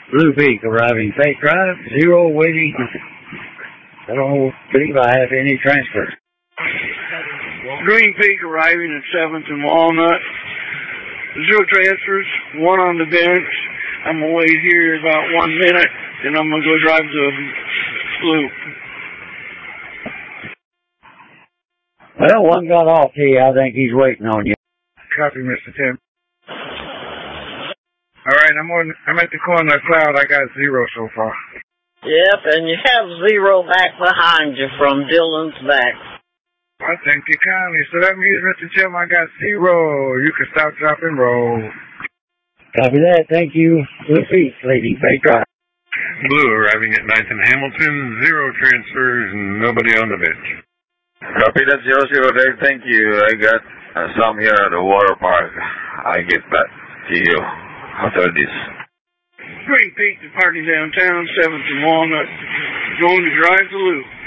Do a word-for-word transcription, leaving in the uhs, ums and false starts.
Blue Peak arriving Fake Drive, zero waiting. I don't believe I have any transfers. Green Peak arriving at seventh and Walnut. Zero transfers, one on the bench. I'm going to wait here about one minute, and I'm going to go drive the loop. Well, one got off here. I think he's waiting on you. Copy, Mister Tim. All right, I'm on. I'm at the corner of Cloud. I got zero so far. Yep, and you have zero back behind you from Dylan's back. I thank you kindly. So that means, Mister Tim, I got zero. You can stop, drop, and roll. Copy that. Thank you. Blue Peak, Lady Fake Drive. Blue arriving at ninth and Hamilton. Zero transfers and nobody on the bench. Copy that, zero zero Dave. Thank you. I got uh, some here at the water park. I get back to you after this. Green Peak, the party downtown, seventh and Walnut. Going to drive the loop.